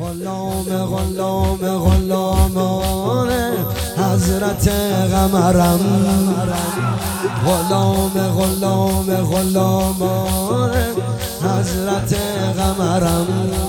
غلام غلام غلامان حضرت قمرم، غلام غلام غلامان حضرت قمرم،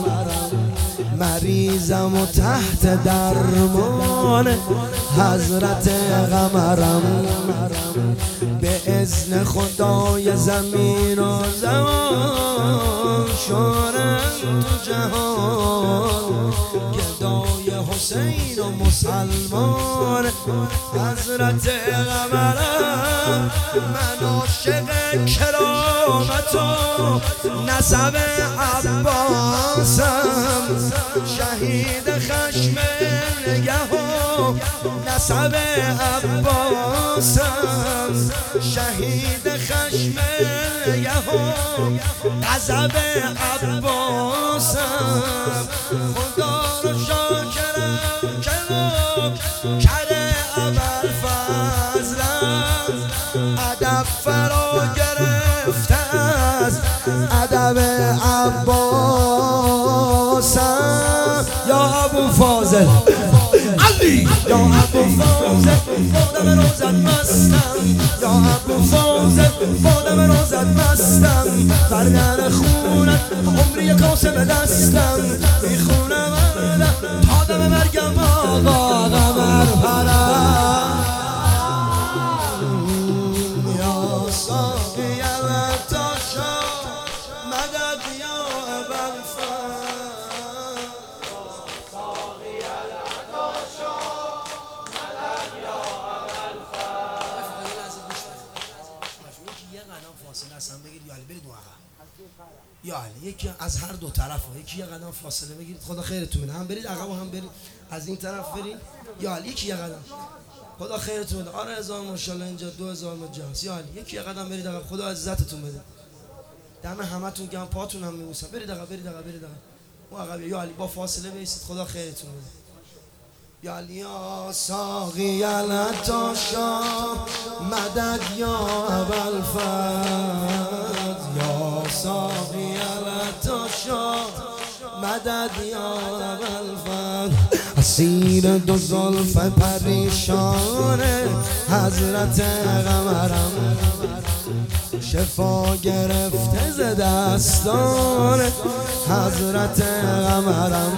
مریضم و تحت درمان حضرت قمرم، به اذن خدای زمین و زمان شورم تو جهان، گدای حسین و مسلمان حضرت قمرم، من عاشق کرامت و نسب عباسم، شهید خشم نگه و نسب عباسم، شهید خشم نگه و غضب عباسم، خدا رو شاکرم که کره ابوالفضلم، ادب فرا گرفته از ادب عباسم. یا ابوالفاضل علی، یا ابوالفاضل بادم روزت مستم، یا ابوالفاضل بادم روزت مستم، بردن خونت عمری کاسه به دستم، میخونم تا دم مرگم آقا قمر پرم. یا ساقی العطاشا مدد یا ابوالفضل، ساقی العطاشا مدد یا ابوالفضل. یه قدم فاصله هستن بگید یا علی برید اون عقب، یا علی یکی از هر دو طرف ها یکی یه قدم فاصله بگیرید، خدا خیرتون بده، هم برید عقب و هم برید از این طرف برید. یا علی یکی یه قدم، خدا خیرتون بده. آره 1000 ماشاءالله اینجا 2000 مجاز. یا علی یکی یه قدم برید عقب، خدا عزتتون بده. دم همتون گرم، پاتون هم میبوسم. برید عقب برید عقب برید عقب. اون عقب. یا علی با فاصله بایستید، خدا خیرتون بده. یا علی یا ساقی العطاشا مدد یا ابوالفضل، یا ساقی العطاشا مدد یا ابوالفضل، اسیر دو زلف پریشان حضرت قمرم، شفا گرفته ز دستان حضرت قمرم،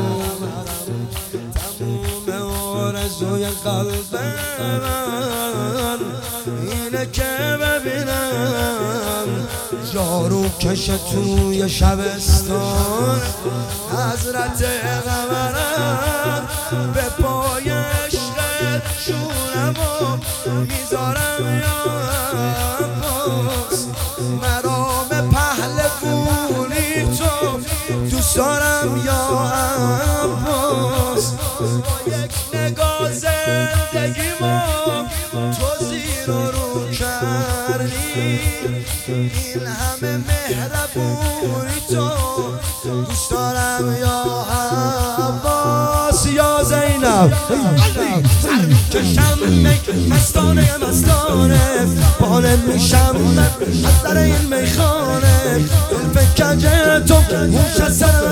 تموم آرزوی قلب من اینه که ببینم جارو کش توی شبستان حضرت قمرم، به پای عشقت شونم و میذارم یا عباس، مرام پهلوونی تو دوست دارم یا عباس، با یک نگاه زندگیمو تو زیر و رو کردی، این همه مهربونی تو دوست دارم یا عباس. یا زینب سر میکشم مستانه مستانه، بانه میشم از در این میخانه، دل فکر تو موش از سر